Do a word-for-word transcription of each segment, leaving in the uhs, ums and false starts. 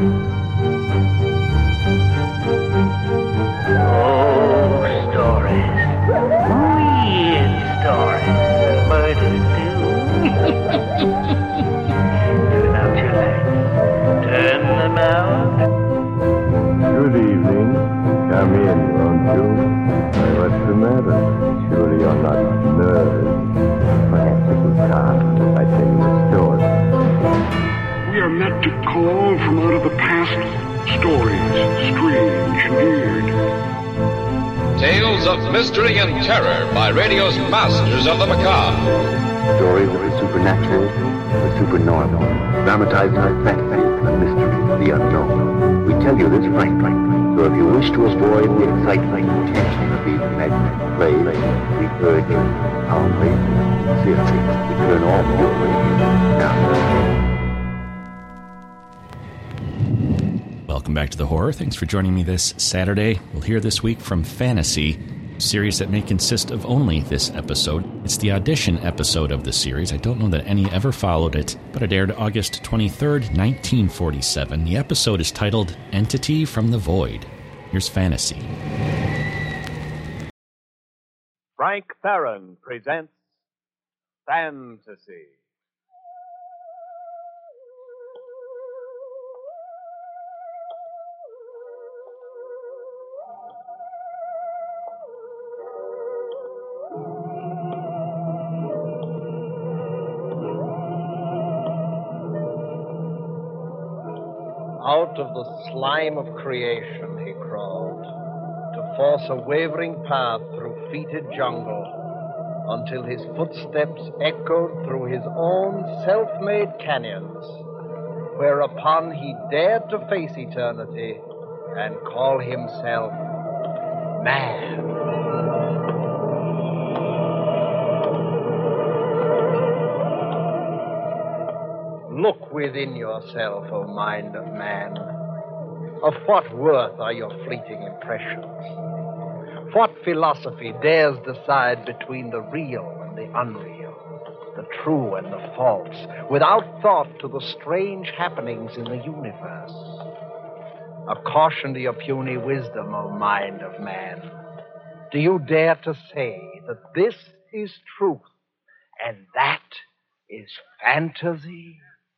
Mystery and terror by radio's masters of the macabre. Stories of the supernatural, the supernormal, dramatized in fantasy, the mystery, the unknown. We tell you this frankly, so if you wish to avoid the excitement and tension of these imaginary plays, we urge you calmly, sincerely, to turn off your radio now. Welcome back to The Horror. Thanks for joining me this Saturday. We'll hear this week from Fantasy, a series that may consist of only this episode. It's the audition episode of the series. I don't know that any ever followed it, but it aired August twenty-third, nineteen forty-seven. The episode is titled Entity from the Void. Here's Fantasy. Frank Theron presents Fantasy. Out of the slime of creation he crawled, to force a wavering path through fetid jungle, until his footsteps echoed through his own self-made canyons, whereupon he dared to face eternity and call himself man. Look within yourself, O mind of man. Of what worth are your fleeting impressions? What philosophy dares decide between the real and the unreal, the true and the false, without thought to the strange happenings in the universe? A caution to your puny wisdom, O mind of man. Do you dare to say that this is truth and that is fantasy?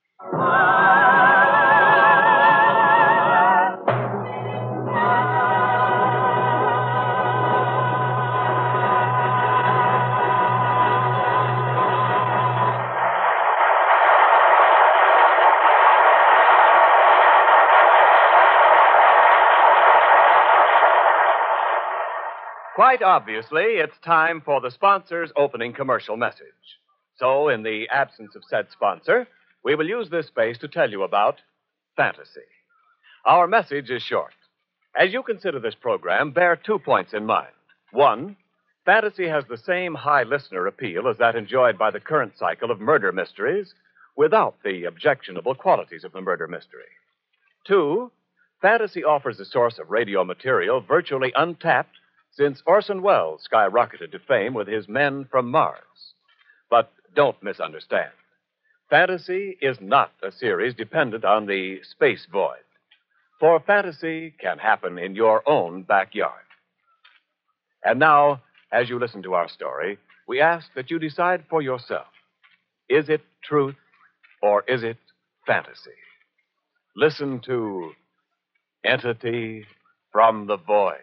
Quite obviously, it's time for the sponsor's opening commercial message. So, in the absence of said sponsor, we will use this space to tell you about Fantasy. Our message is short. As you consider this program, bear two points in mind. One, Fantasy has the same high listener appeal as that enjoyed by the current cycle of murder mysteries without the objectionable qualities of the murder mystery. Two, Fantasy offers a source of radio material virtually untapped since Orson Welles skyrocketed to fame with his Men from Mars. But don't misunderstand. Fantasy is not a series dependent on the space void. For fantasy can happen in your own backyard. And now, as you listen to our story, we ask that you decide for yourself. Is it truth or is it fantasy? Listen to Entity from the Void.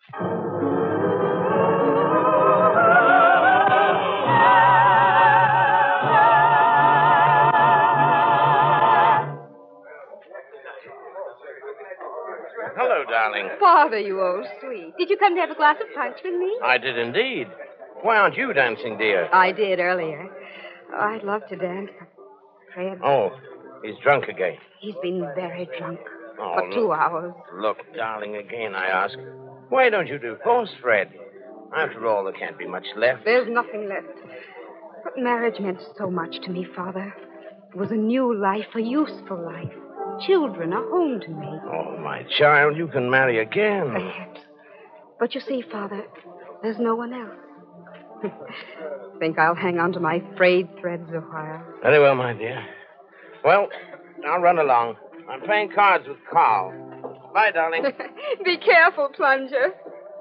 Hello, darling. Father, you old sweet. Did you come to have a glass of punch with me? I did indeed. Why aren't you dancing, dear? I did earlier. Oh, I'd love to dance. Fred. Oh, he's drunk again. He's been very drunk Oh, for two look. hours. Look, darling, again I ask. Why don't you divorce Fred? After all, there can't be much left. There's nothing left. But marriage meant so much to me, Father. It was a new life, a useful life. Children, a home to me. Oh, my child, you can marry again. Perhaps. But you see, Father, there's no one else. Think I'll hang on to my frayed threads a while. Very well, my dear. Well, I'll run along. I'm playing cards with Carl. Bye, darling. Be careful, Plunger.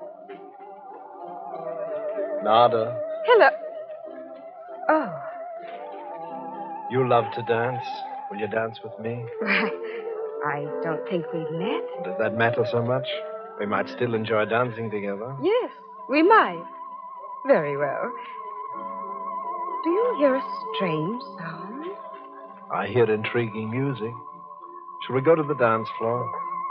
Nada, Hello. Oh. you love to dance. Will you dance with me? I don't think we've met. Does that matter so much? We might still enjoy dancing together. Yes, we might. Very well. Do you hear a strange sound? I hear intriguing music. Shall we go to the dance floor?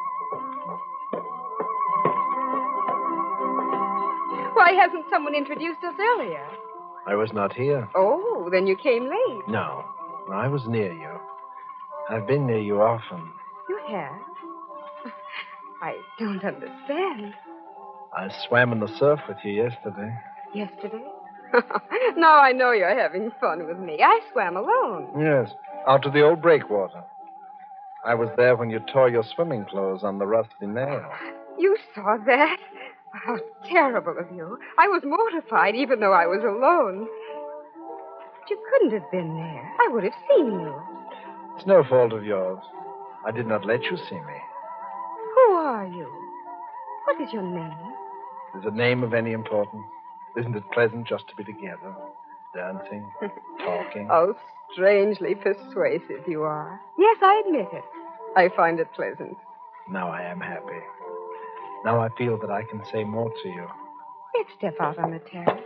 Why hasn't someone introduced us earlier? I was not here. Oh, then you came late. No, I was near you. I've been near you often. You have? I don't understand. I swam in the surf with you yesterday. Yesterday? Now I know you're having fun with me. I swam alone. Yes, out to the old breakwater. I was there when you tore your swimming clothes on the rusty nail. You saw that? How terrible of you. I was mortified, even though I was alone. But you couldn't have been there. I would have seen you. It's no fault of yours. I did not let you see me. Who are you? What is your name? Is a name of any importance? Isn't it pleasant just to be together? Dancing, talking. How strangely persuasive you are. Yes, I admit it. I find it pleasant. Now I am happy. Now I feel that I can say more to you. Let's step out on the terrace.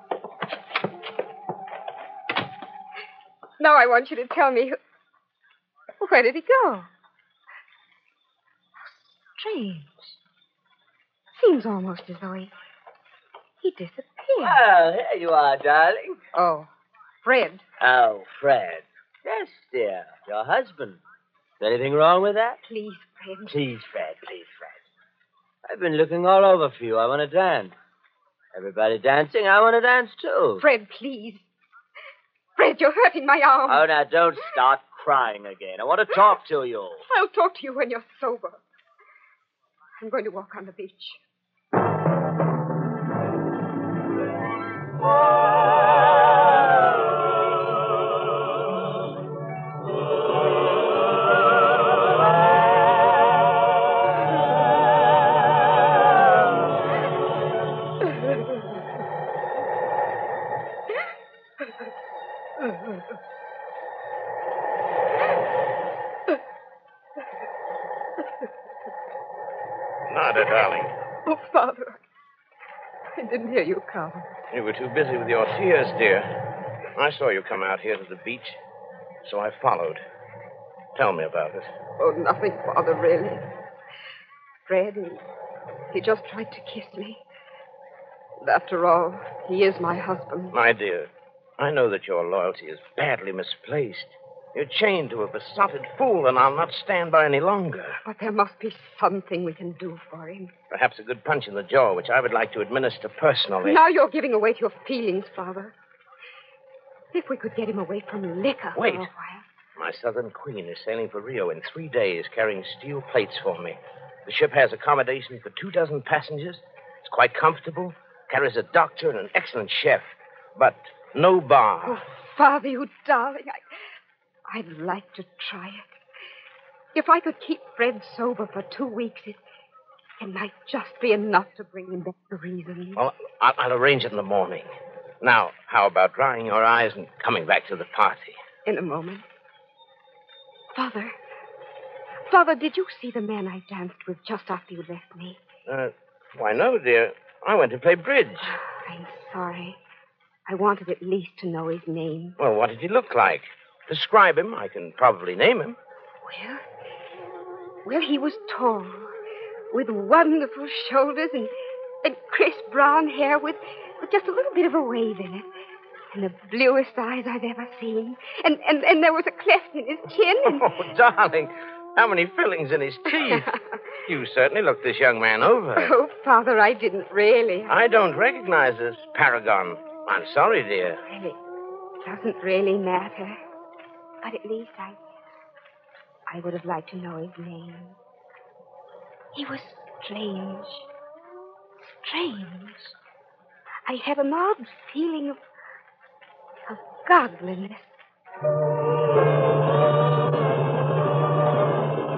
Now I want you to tell me... Who... Where did he go? How strange. Seems almost as though he... He disappeared. Well, here you are, darling. Oh, Fred. Oh, Fred. Yes, dear. Your husband. Is anything wrong with that? Please, Fred. Please, Fred. Please, Fred. I've been looking all over for you. I want to dance. Everybody dancing, I want to dance, too. Fred, please. Fred, you're hurting my arm. Oh, now, don't start crying again. I want to talk to you. I'll talk to you when you're sober. I'm going to walk on the beach. Nada, darling. Oh, Father. I didn't hear you come. You were too busy with your tears, dear. I saw you come out here to the beach, so I followed. Tell me about it. Oh, nothing, Father, really. Fred, he, he just tried to kiss me. And after all, he is my husband. My dear, I know that your loyalty is badly misplaced. You're chained to a besotted fool, and I'll not stand by any longer. But there must be something we can do for him. Perhaps a good punch in the jaw, which I would like to administer personally. Now you're giving away to your feelings, Father. If we could get him away from liquor Wait. for a while. My Southern Queen is sailing for Rio in three days, carrying steel plates for me. The ship has accommodation for two dozen passengers. It's quite comfortable, carries a doctor and an excellent chef, but no bar. Oh, Father, you darling, I... I'd like to try it. If I could keep Fred sober for two weeks, it, it might just be enough to bring him back to reason. Well, I'll, I'll arrange it in the morning. Now, how about drying your eyes and coming back to the party? In a moment. Father. Father, did you see the man I danced with just after you left me? Uh, why, no, dear. I went to play bridge. I'm sorry. I wanted at least to know his name. Well, what did he look like? Describe him. I can probably name him. Well, well, he was tall, with wonderful shoulders and, and crisp brown hair with, with just a little bit of a wave in it. And the bluest eyes I've ever seen. And, and, and there was a cleft in his chin. And... Oh, darling, how many fillings in his teeth. You certainly looked this young man over. Oh, Father, I didn't really. I don't recognize this paragon. I'm sorry, dear. Well, it doesn't really matter. But at least I... I would have liked to know his name. He was strange. Strange. I had an odd feeling of... of godliness.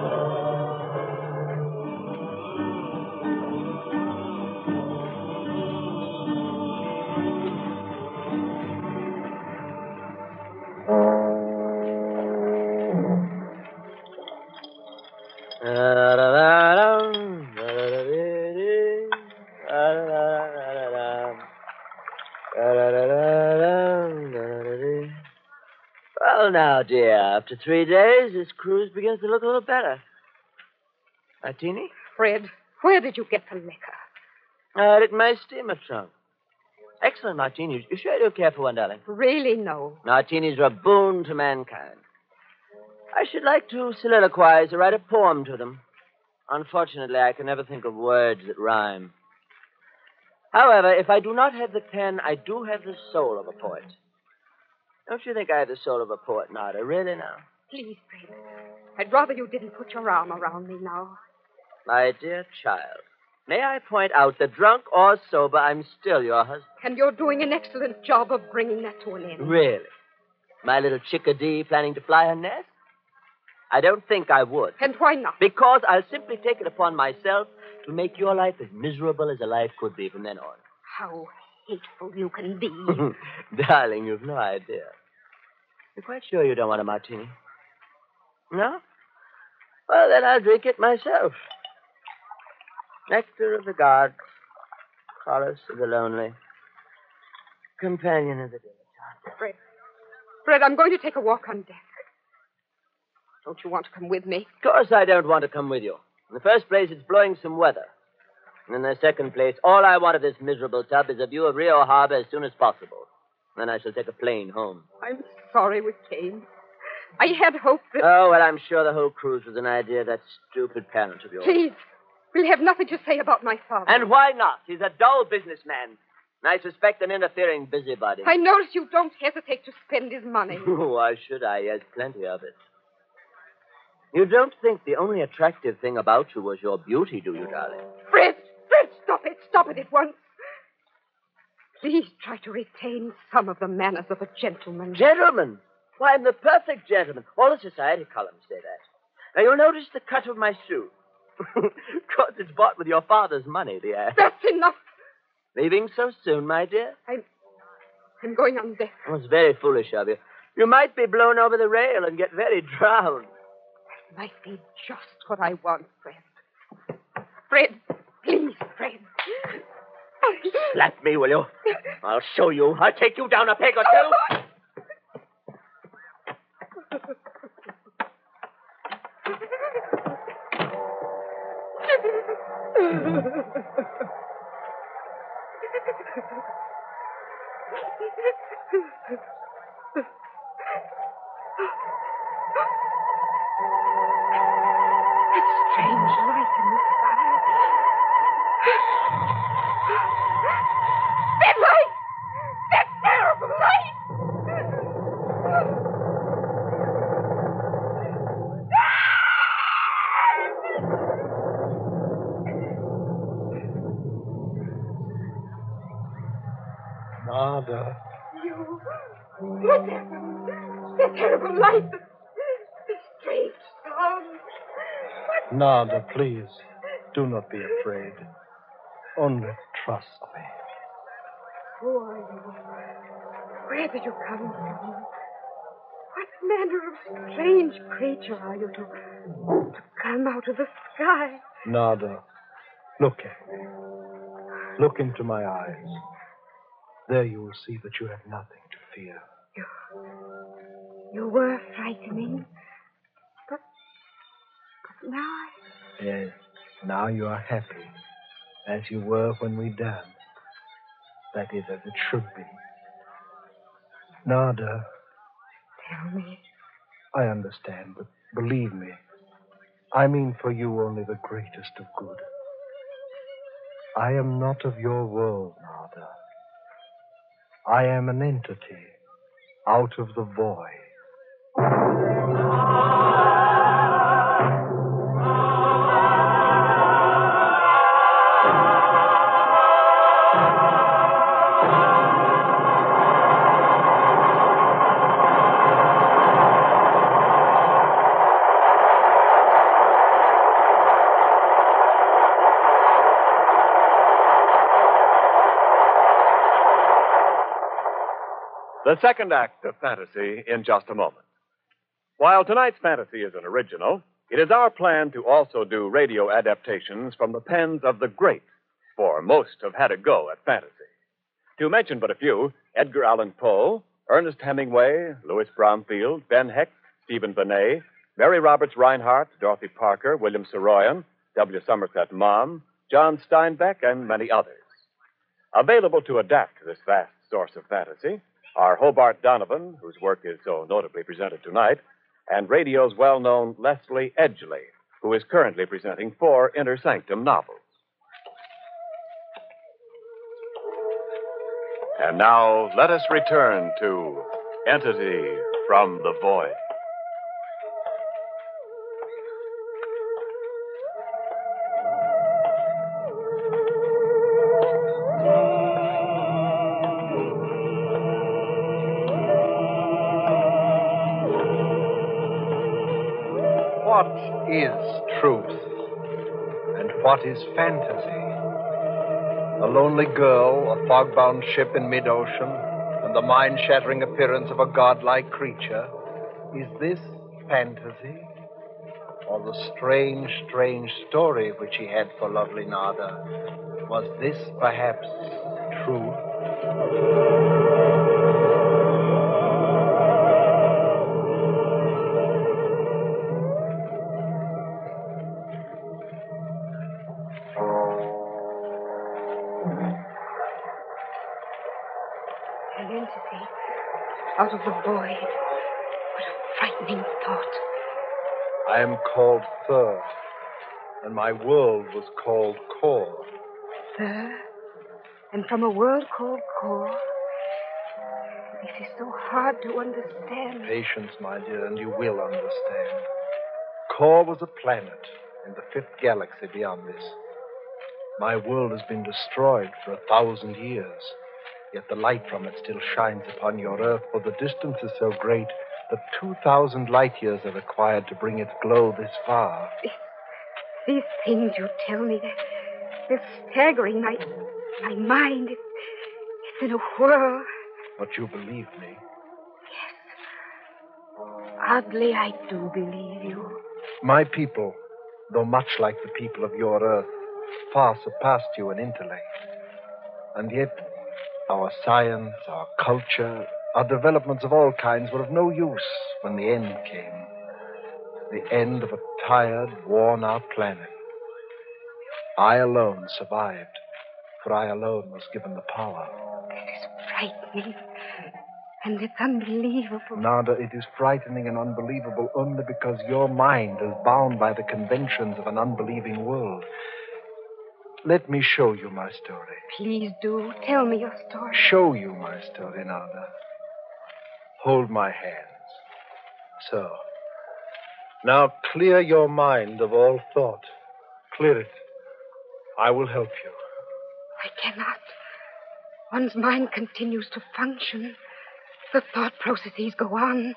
Well, now, dear, after three days, this cruise begins to look a little better. Martini? Fred, where did you get the liquor? I had it in my steamer trunk. Excellent martinis. You sure you care for one, darling? Really, no. Martinis are a boon to mankind. I should like to soliloquize or write a poem to them. Unfortunately, I can never think of words that rhyme. However, if I do not have the pen, I do have the soul of a poet. Don't you think I have the soul of a poet, Nada? Really, now? Please, Fred. I'd rather you didn't put your arm around me now. My dear child, may I point out that drunk or sober, I'm still your husband. And you're doing an excellent job of bringing that to an end. Really? My little chickadee planning to fly her nest? I don't think I would. And why not? Because I'll simply take it upon myself to make your life as miserable as a life could be from then on. How hateful you can be. Darling, you've no idea. You're quite sure you don't want a martini? No? Well, then I'll drink it myself. Nectar of the gods, chorus of the lonely, companion of the dilettante. Fred. Fred, I'm going to take a walk on deck. Don't you want to come with me? Of course I don't want to come with you. In the first place, it's blowing some weather. And in the second place, all I want of this miserable tub is a view of Rio Harbor as soon as possible. Then I shall take a plane home. I'm sorry we came. I had hoped that... Oh, well, I'm sure the whole cruise was an idea of that stupid parent of yours. Please, we'll have nothing to say about my father. And why not? He's a dull businessman. And I suspect an interfering busybody. I notice you don't hesitate to spend his money. Why should I? He has plenty of it. You don't think the only attractive thing about you was your beauty, do you, darling? Fred! Fred, stop it! Stop it at once! Please try to retain some of the manners of a gentleman. Gentleman? Why, I'm the perfect gentleman. All the society columns say that. Now, you'll notice the cut of my shoe. Of course, it's bought with your father's money, the ass. That's enough. Leaving so soon, my dear? I'm... I'm going on deck. Oh, it's very foolish of you. You might be blown over the rail and get very drowned. That might be just what I want, Fred. Fred, please, Fred. Slap me, will you? I'll show you. I'll take you down a peg or two. Strange light in the sky. That light! That terrible light! Nada. You... What happened? That terrible light! The, the strange sound. What... Nada, please. Do not be afraid. Only trust me. Who are you? Where did you come from? What manner of strange creature are you to, to come out of the sky? Nada, look at me. Look into my eyes. There you will see that you have nothing to fear. You, you were frightening, but, but now I... Yes, now you are happy, as you were when we danced. That is as it should be. Nada. Tell me. I understand, but believe me, I mean for you only the greatest of good. I am not of your world, Nada. I am an entity out of the void. The second act of Fantasy in just a moment. While tonight's fantasy is an original, It is our plan to also do radio adaptations from the pens of the greats, for most have had a go at fantasy. To mention but a few, Edgar Allan Poe, Ernest Hemingway, Louis Bromfield, Ben Hecht, Stephen Benet, Mary Roberts Reinhardt, Dorothy Parker, William Saroyan, W. Somerset Maugham, John Steinbeck, and many others. Available to adapt this vast source of fantasy are Hobart Donovan, whose work is so notably presented tonight, and radio's well-known Leslie Edgley, who is currently presenting four Inter Sanctum novels. And now, let us return to Entity from the Void. What is truth? And what is fantasy? A lonely girl, a fog-bound ship in mid-ocean, and the mind-shattering appearance of a godlike creature. Is this fantasy? Or the strange, strange story which he had for lovely Nada? Was this perhaps truth? Entity out of the void. What a frightening thought. I am called Thur, and my world was called Kor. Thur? And from a world called Kor? This is so hard to understand. Patience, my dear, and you will understand. Kor was a planet in the fifth galaxy beyond this. My world has been destroyed for a thousand years. Yet the light from it still shines upon your Earth, for the distance is so great that two thousand light years are required to bring its glow this far. This, these things you tell me, they're, they're staggering. My, my mind, it's, it's in a whirl. But you believe me? Yes. Oddly, I do believe you. My people, though much like the people of your Earth, far surpassed you in intellect. And yet, our science, our culture, our developments of all kinds were of no use when the end came. The end of a tired, worn-out planet. I alone survived, for I alone was given the power. This is frightening, and it's unbelievable. Nada, it is frightening and unbelievable only because your mind is bound by the conventions of an unbelieving world. Let me show you my story. Please do. Tell me your story. Show you my story, Nada. Hold my hands. So. Now clear your mind of all thought. Clear it. I will help you. I cannot. One's mind continues to function. The thought processes go on.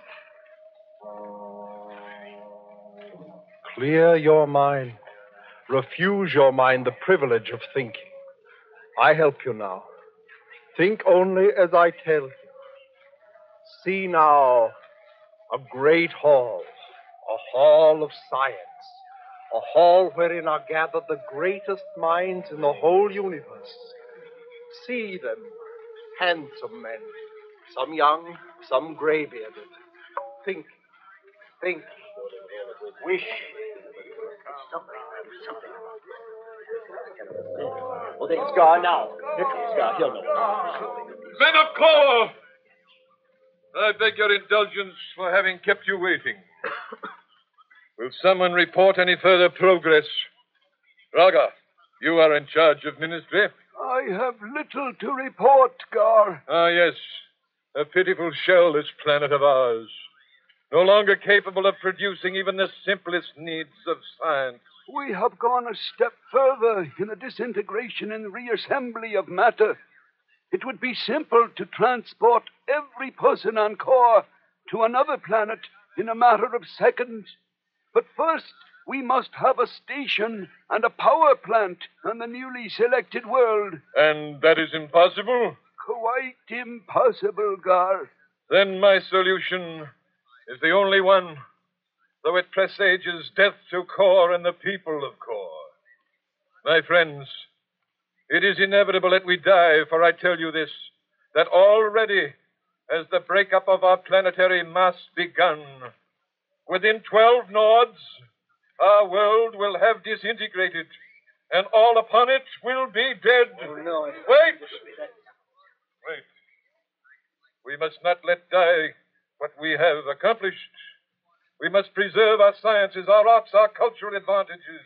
Clear your mind. Refuse your mind the privilege of thinking. I help you now. Think only as I tell you. See now a great hall, a hall of science, a hall wherein are gathered the greatest minds in the whole universe. See them, handsome men, some young, some gray-bearded. Think, think, wish. Oh, there's Scar now. Here comes Scar. He'll know. Men of Kor! I beg your indulgence for having kept you waiting. Will someone report any further progress? Raga, you are in charge of ministry. I have little to report, Gar. Ah, yes. A pitiful shell, this planet of ours. No longer capable of producing even the simplest needs of science. We have gone a step further in the disintegration and reassembly of matter. It would be simple to transport every person on Kor to another planet in a matter of seconds. But first, we must have a station and a power plant on the newly selected world. And that is impossible? Quite impossible, Gar. Then my solution is the only one. though it presages death to Kor and the people of Kor. My friends, it is inevitable that we die, for I tell you this, that already has the breakup of our planetary mass begun. Within twelve Nords, our world will have disintegrated, and all upon it will be dead. Oh, no. Wait! Wait. We must not let die what we have accomplished. We must preserve our sciences, our arts, our cultural advantages.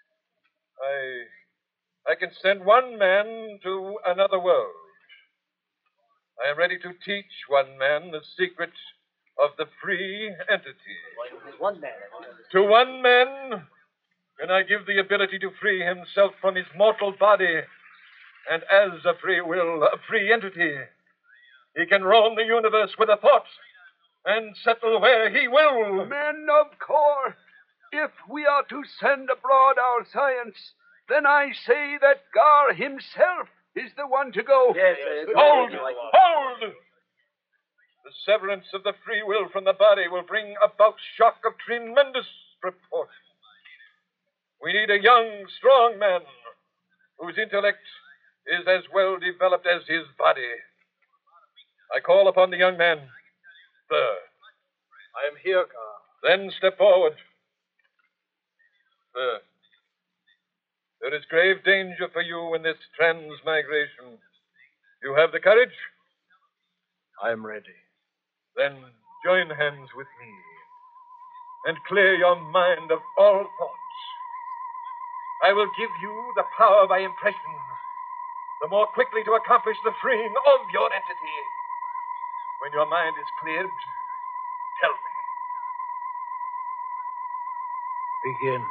I, I can send one man to another world. I am ready to teach one man the secret of the free entity. One man. To one man, can I give the ability to free himself from his mortal body, and as a free will, a free entity, he can roam the universe with a thought and settle where he will. Men of Kor, if we are to send abroad our science, then I say that Gar himself is the one to go. Yes, yes. Hold! Hold! The severance of the free will from the body will bring about shock of tremendous proportions. We need a young, strong man whose intellect is as well developed as his body. I call upon the young man. Sir. I am here, Gar. Then step forward. Sir. There is grave danger for you in this transmigration. You have the courage? I am ready. Then join hands with me and clear your mind of all thoughts. I will give you the power by impression, the more quickly to accomplish the freeing of your entity. When your mind is cleared, tell me. Begin.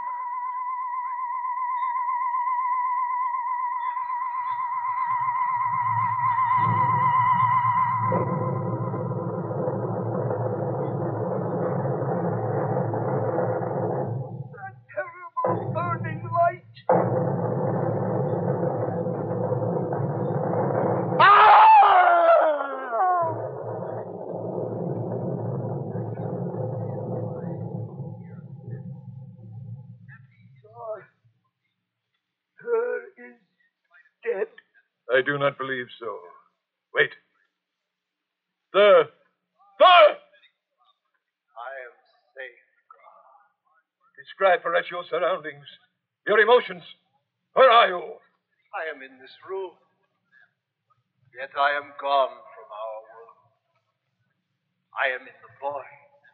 I do not believe so. Wait. Sir! Sir! I am safe, God. Describe for us your surroundings, your emotions. Where are you? I am in this room. Yet I am gone from our world. I am in the void.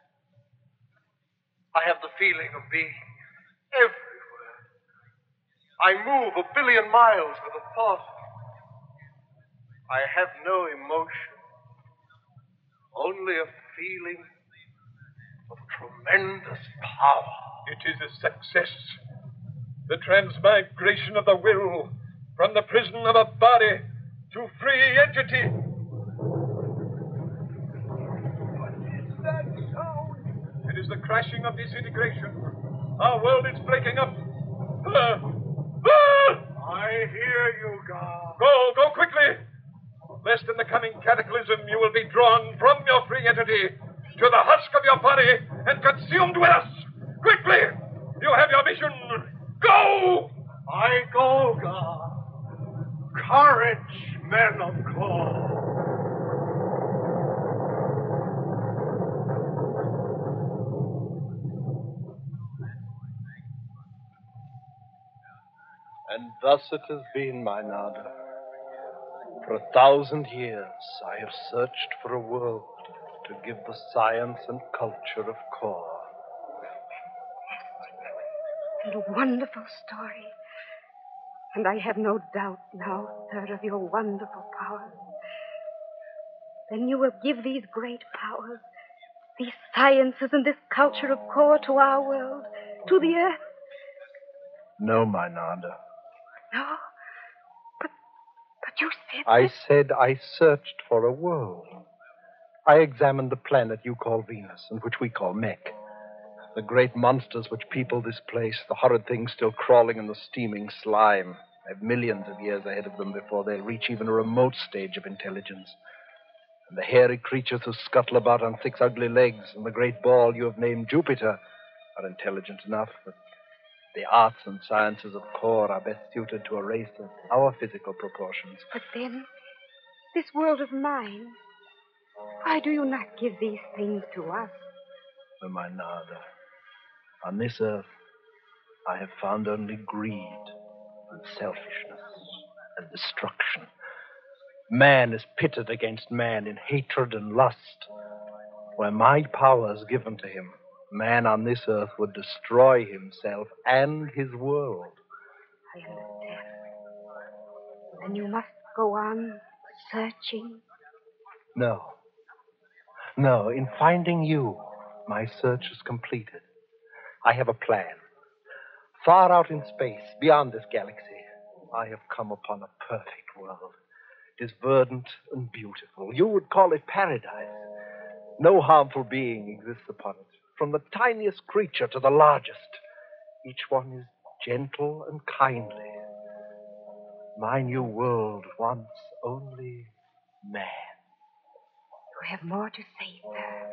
I have the feeling of being everywhere. I move a billion miles with a thought. I have no emotion, only a feeling of tremendous power. It is a success. The transmigration of the will from the prison of a body to free entity. What is that sound? It is the crashing of disintegration. Our world is breaking up. Ah! Ah! I hear you, God. Go, go quickly. Lest in the coming cataclysm you will be drawn from your free entity to the husk of your body and consumed with us. Quickly! You have your mission. Go! I go, God. Courage, men of Kor. And thus it has been, my Nada. For a thousand years, I have searched for a world to give the science and culture of Kor. And a wonderful story. And I have no doubt now, sir, of your wonderful powers. Then you will give these great powers, these sciences and this culture of Kor to our world, to the earth. No, my Nada. No? But, but you said I that... said I searched for a world. I examined the planet you call Venus and which we call Mekh. The great monsters which people this place, the horrid things still crawling in the steaming slime, have millions of years ahead of them before they'll reach even a remote stage of intelligence. And the hairy creatures who scuttle about on six ugly legs, and the great ball you have named Jupiter, are intelligent enough, but the arts and sciences of Kor are best suited to a race of our physical proportions. But then, this world of mine, why do you not give these things to us? Oh, my Nada, on this earth, I have found only greed and selfishness and destruction. Man is pitted against man in hatred and lust. Were my powers given to him, man on this earth would destroy himself and his world. I understand. And you must go on searching? No. No, in finding you, my search is completed. I have a plan. Far out in space, beyond this galaxy, I have come upon a perfect world. It is verdant and beautiful. You would call it paradise. No harmful being exists upon it, from the tiniest creature to the largest. Each one is gentle and kindly. My new world wants only man. You have more to say, sir.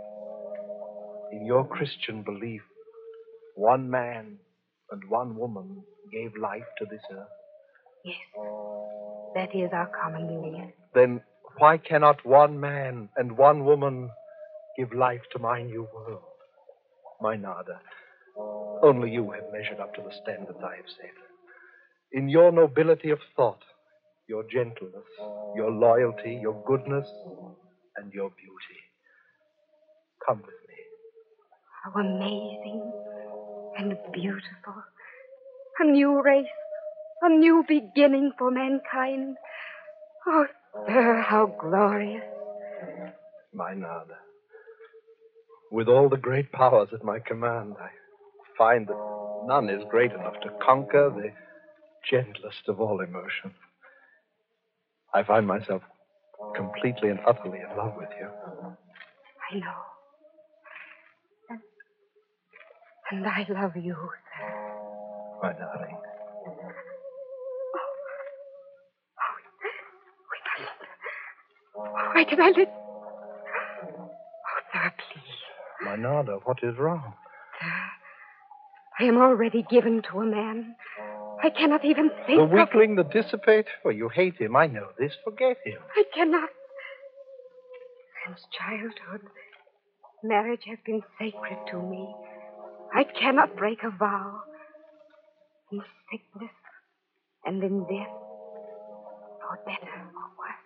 In your Christian belief, one man and one woman gave life to this earth. Yes, that is our common belief. Then why cannot one man and one woman give life to my new world? My Nada, only you have measured up to the standards I have set. In your nobility of thought, your gentleness, your loyalty, your goodness, and your beauty. Come with me. How amazing and beautiful. A new race, a new beginning for mankind. Oh, sir, how glorious. My Nada, with all the great powers at my command, I find that none is great enough to conquer the gentlest of all emotions. I find myself completely and utterly in love with you. I know. And, and I love you, sir. My darling. Why did I let... Oh, sir, please. My Nada, what is wrong? Sir, I am already given to a man. I cannot even think The of... weakling, the dissipate? Oh, you hate him. I know this. Forget him. I cannot. Since childhood, marriage has been sacred to me. I cannot break a vow. In sickness and in death, for better or worse.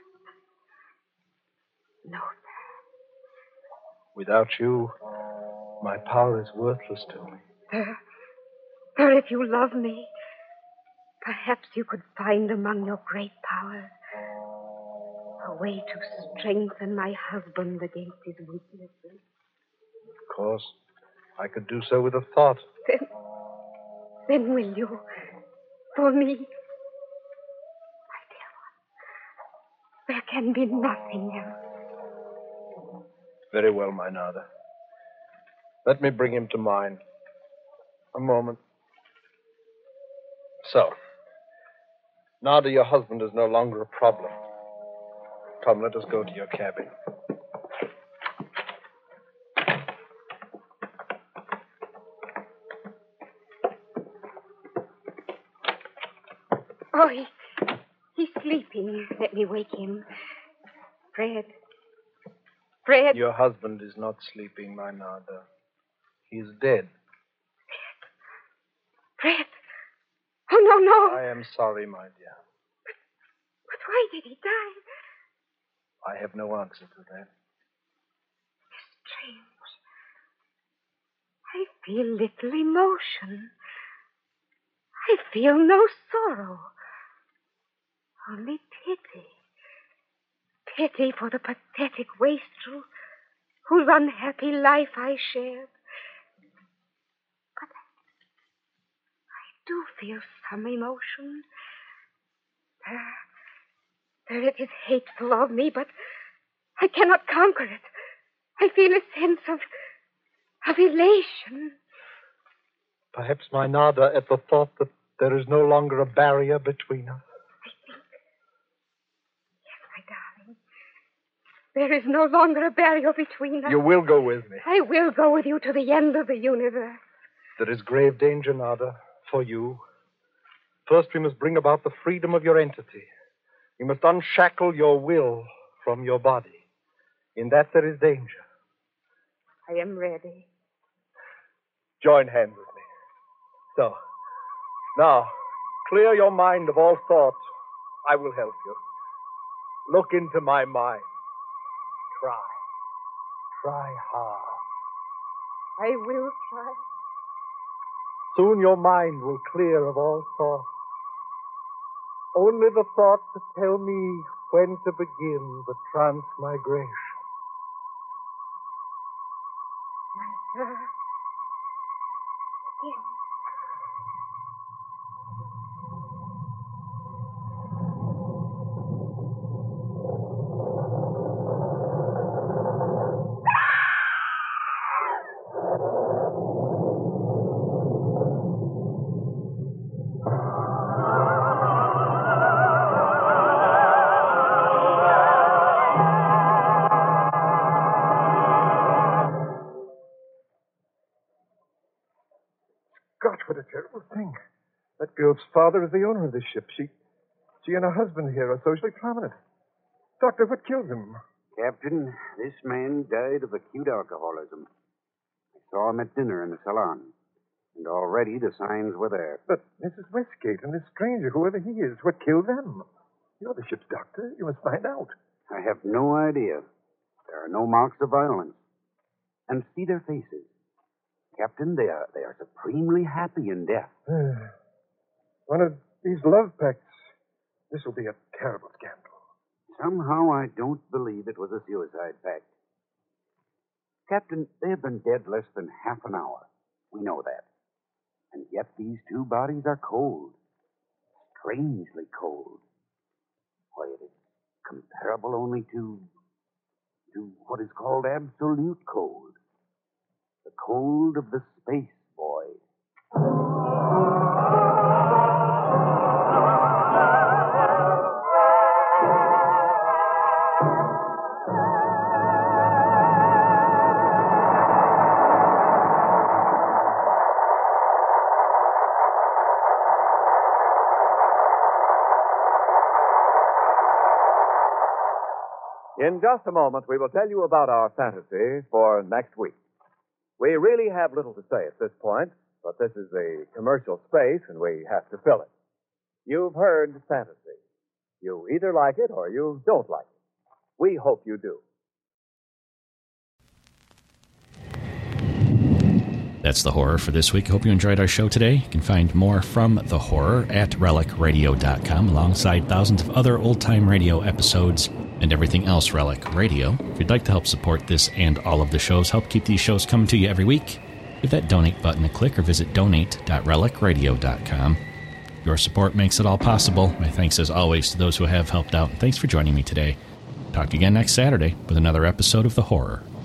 No, sir. Without you, my power is worthless to me. Sir, sir, if you love me, perhaps you could find among your great powers a way to strengthen my husband against his weaknesses. Of course, I could do so with a thought. Then, then will you, for me, my dear one, there can be nothing else. Very well, my Nada. Let me bring him to mine. A moment. So, Nada, your husband is no longer a problem. Come, let us go to your cabin. Oh, he, he's sleeping. Let me wake him. Fred. Fred. Your husband is not sleeping, my Nada. He's dead. Fred. Oh, no, no. I am sorry, my dear. But, but why did he die? I have no answer to that. Strange. I feel little emotion. I feel no sorrow. Only pity. Pity for the pathetic wastrel whose unhappy life I shared. But I do feel some emotion. There, there it is hateful of me, but I cannot conquer it. I feel a sense of, of elation. Perhaps, my Nada, at the thought that there is no longer a barrier between us. There is no longer a barrier between us. You will go with me. I will go with you to the end of the universe. There is grave danger, Nada, for you. First, we must bring about the freedom of your entity. We must unshackle your will from your body. In that, there is danger. I am ready. Join hands with me. So, now, clear your mind of all thought. I will help you. Look into my mind. Try. Try hard. I will try. Soon your mind will clear of all thought. Only the thought to tell me when to begin the transmigration. My sir. Begin. Gosh, what a terrible thing. That girl's father is the owner of this ship. She she and her husband here are socially prominent. Doctor, what killed them? Captain, this man died of acute alcoholism. I saw him at dinner in the salon, and already the signs were there. But Missus Westgate and this stranger, whoever he is, what killed them? You're the ship's doctor. You must find out. I have no idea. There are no marks of violence. And see their faces. Captain, they are they are supremely happy in death. One of these love pacts. This will be a terrible scandal. Somehow I don't believe it was a suicide pact. Captain, they have been dead less than half an hour. We know that. And yet these two bodies are cold. Strangely cold. Why, it is comparable only to... to what is called absolute cold. The cold of the space void. In just a moment, we will tell you about our fantasy for next week. We really have little to say at this point, but this is a commercial space, and we have to fill it. You've heard fantasy. You either like it or you don't like it. We hope you do. That's The Horror for this week. Hope you enjoyed our show today. You can find more from The Horror at relic radio dot com, alongside thousands of other old-time radio episodes and everything else Relic Radio. If you'd like to help support this and all of the shows, help keep these shows coming to you every week, give that donate button a click or visit donate dot relic radio dot com. Your support makes it all possible. My thanks, as always, to those who have helped out. Thanks for joining me today. Talk to you again next Saturday with another episode of The Horror.